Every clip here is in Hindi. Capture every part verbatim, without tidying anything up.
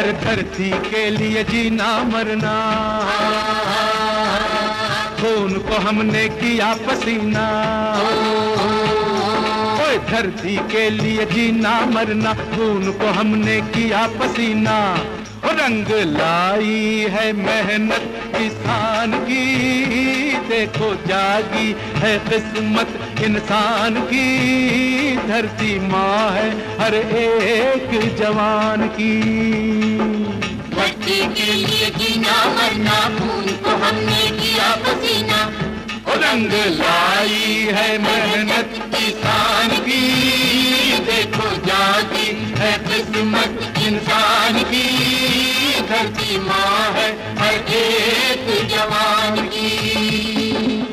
हर धरती के लिए जीना मरना, खून को हमने किया पसीना। ओए धरती के लिए जीना मरना, खून को हमने किया पसीना। रंग लाई है मेहनत किसान की, देखो जागी है किस्मत इंसान की। धरती माँ है हर एक जवान की। धरती के लिए जीना मरना, खून को हमने किया पसीना। रंग लाई है मेहनत किसान की, देखो जागी है किस्मत इंसान की। धरती माँ है हर एक जवान की।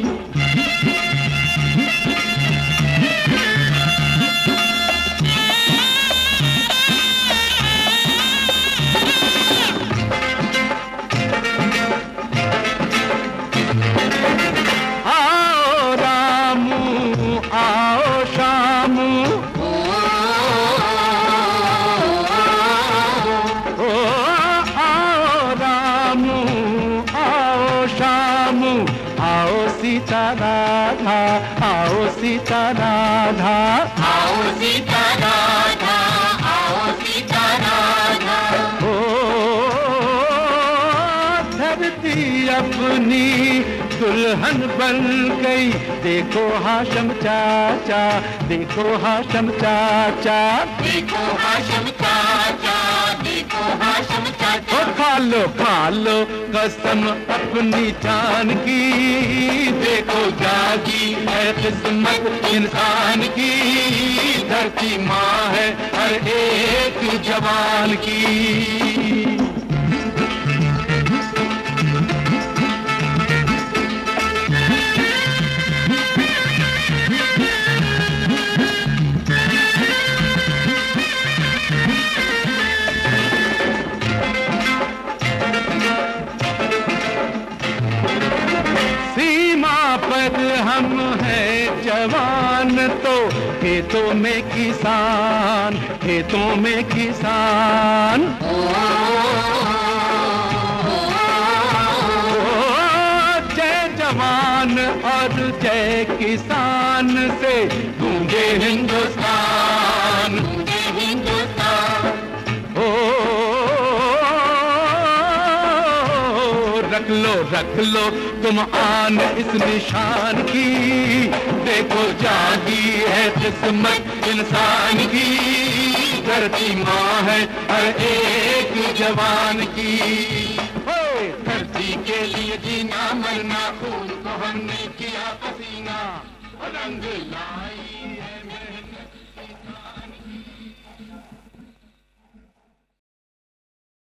आओ सीता राधा, आओ सीता राधा, आओ सीता राधा, आओ सीता राधा। ओ धरती अपनी दुल्हन बन गई, देखो हाशम चाचा, देखो हाशम चाचा, देखो हाशम चाचा, देखो हाशम चाचा। ओ खा लो खा लो कसम अपनी जान की, देखो जागी है किस्मत इंसान की। धरती माँ है हर एक जवान की। पर हम हैं जवान तो खेतों में किसान, खेतों में किसान। ओ, जय जवान और जय किसान से गूंजे हिंदुस्तान, गूंजे हिंदुस्तान। ओ रख लो रख लो तुम आन इस निशान की, देखो जागी है किस्मत इंसान की। धरती माँ है हर एक जवान की। धरती के लिए जीना मरना, खून को हमने किया पसीना। रंग लाई है